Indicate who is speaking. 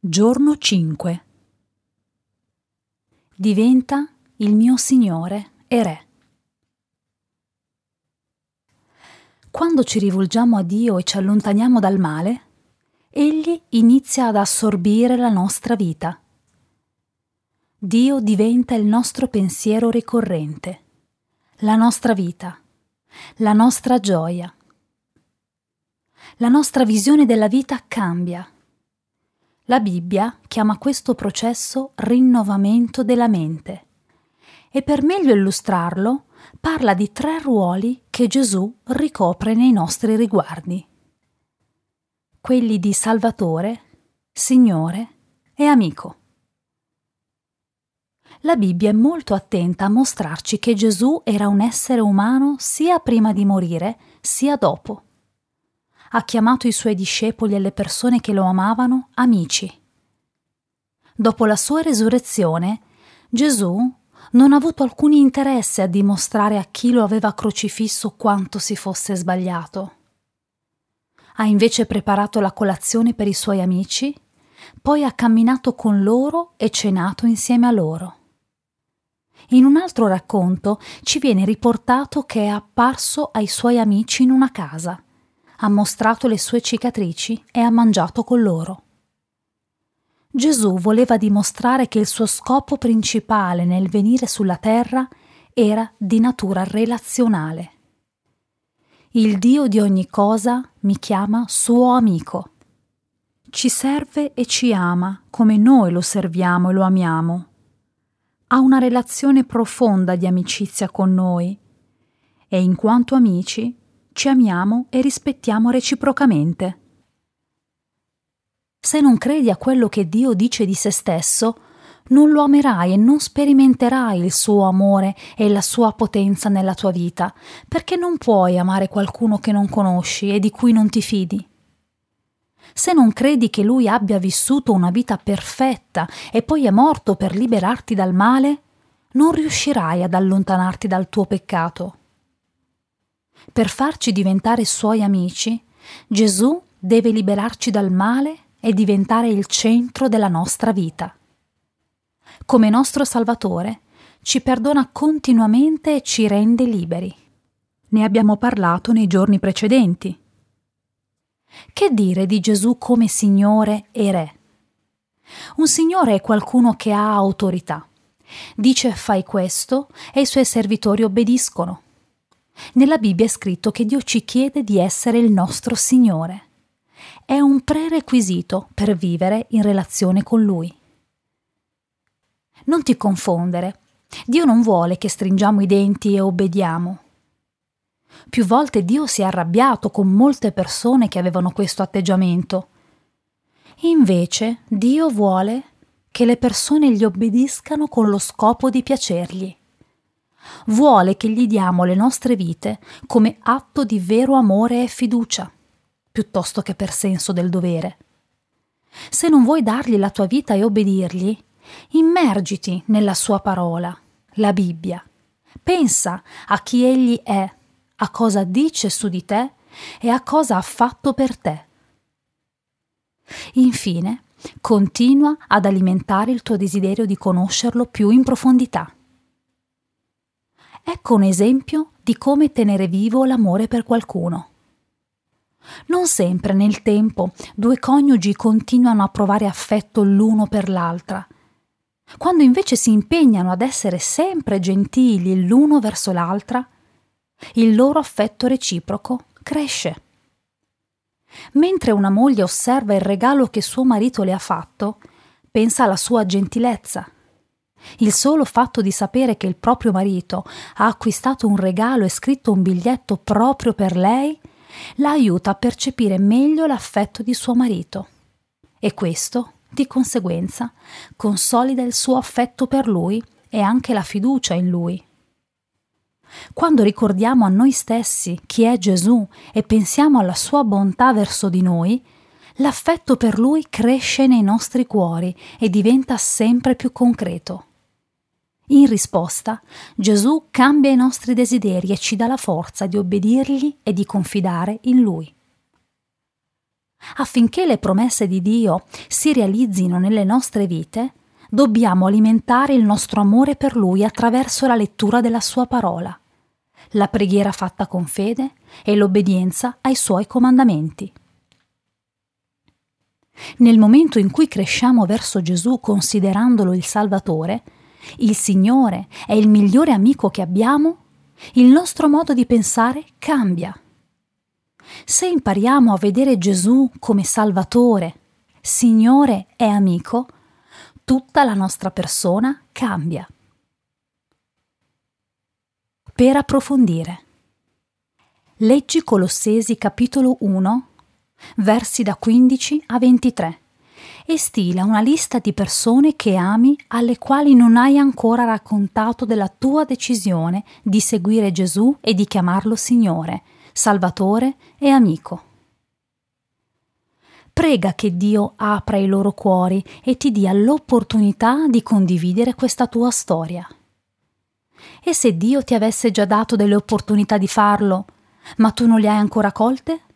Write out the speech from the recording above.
Speaker 1: Giorno 5. Diventa il mio Signore e Re. Quando ci rivolgiamo a Dio e ci allontaniamo dal male, Egli inizia ad assorbire la nostra vita. Dio diventa il nostro pensiero ricorrente, la nostra vita, la nostra gioia. La nostra visione della vita cambia. La Bibbia chiama questo processo rinnovamento della mente e per meglio illustrarlo parla di 3 ruoli che Gesù ricopre nei nostri riguardi: quelli di Salvatore, Signore e Amico. La Bibbia è molto attenta a mostrarci che Gesù era un essere umano sia prima di morire sia dopo. Ha chiamato i suoi discepoli e le persone che lo amavano amici. Dopo la sua resurrezione, Gesù non ha avuto alcun interesse a dimostrare a chi lo aveva crocifisso quanto si fosse sbagliato. Ha invece preparato la colazione per i suoi amici, poi ha camminato con loro e cenato insieme a loro. In un altro racconto ci viene riportato che è apparso ai suoi amici in una casa. Ha mostrato le sue cicatrici e ha mangiato con loro. Gesù voleva dimostrare che il suo scopo principale nel venire sulla terra era di natura relazionale. Il Dio di ogni cosa mi chiama suo amico. Ci serve e ci ama come noi lo serviamo e lo amiamo. Ha una relazione profonda di amicizia con noi e in quanto amici ci amiamo e rispettiamo reciprocamente. Se non credi a quello che Dio dice di se stesso, non lo amerai e non sperimenterai il suo amore e la sua potenza nella tua vita, perché non puoi amare qualcuno che non conosci e di cui non ti fidi. Se non credi che Lui abbia vissuto una vita perfetta e poi è morto per liberarti dal male, non riuscirai ad allontanarti dal tuo peccato. Per farci diventare Suoi amici, Gesù deve liberarci dal male e diventare il centro della nostra vita. Come nostro Salvatore, ci perdona continuamente e ci rende liberi. Ne abbiamo parlato nei giorni precedenti. Che dire di Gesù come Signore e Re? Un Signore è qualcuno che ha autorità. Dice fai questo e i suoi servitori obbediscono. Nella Bibbia è scritto che Dio ci chiede di essere il nostro Signore. È un prerequisito per vivere in relazione con Lui. Non ti confondere. Dio non vuole che stringiamo i denti e obbediamo. Più volte Dio si è arrabbiato con molte persone che avevano questo atteggiamento. Invece Dio vuole che le persone gli obbediscano con lo scopo di piacergli. Vuole che gli diamo le nostre vite come atto di vero amore e fiducia, piuttosto che per senso del dovere. Se non vuoi dargli la tua vita e obbedirgli, immergiti nella sua parola, la Bibbia. Pensa a chi egli è, a cosa dice su di te e a cosa ha fatto per te. Infine, continua ad alimentare il tuo desiderio di conoscerlo più in profondità. Ecco un esempio di come tenere vivo l'amore per qualcuno. Non sempre nel tempo 2 coniugi continuano a provare affetto l'uno per l'altra. Quando invece si impegnano ad essere sempre gentili l'uno verso l'altra, il loro affetto reciproco cresce. Mentre una moglie osserva il regalo che suo marito le ha fatto, pensa alla sua gentilezza. Il solo fatto di sapere che il proprio marito ha acquistato un regalo e scritto un biglietto proprio per lei la aiuta a percepire meglio l'affetto di suo marito e questo, di conseguenza, consolida il suo affetto per lui e anche la fiducia in lui. Quando ricordiamo a noi stessi chi è Gesù e pensiamo alla sua bontà verso di noi, l'affetto per lui cresce nei nostri cuori e diventa sempre più concreto. In risposta, Gesù cambia i nostri desideri e ci dà la forza di obbedirgli e di confidare in Lui. Affinché le promesse di Dio si realizzino nelle nostre vite, dobbiamo alimentare il nostro amore per Lui attraverso la lettura della Sua parola, la preghiera fatta con fede e l'obbedienza ai Suoi comandamenti. Nel momento in cui cresciamo verso Gesù considerandolo il Salvatore, il Signore è il migliore amico che abbiamo, il nostro modo di pensare cambia. Se impariamo a vedere Gesù come Salvatore, Signore e amico, tutta la nostra persona cambia. Per approfondire, leggi Colossesi capitolo 1, versi da 15 a 23, e stila una lista di persone che ami alle quali non hai ancora raccontato della tua decisione di seguire Gesù e di chiamarlo Signore, Salvatore e amico. Prega che Dio apra i loro cuori e ti dia l'opportunità di condividere questa tua storia. E se Dio ti avesse già dato delle opportunità di farlo, ma tu non le hai ancora colte?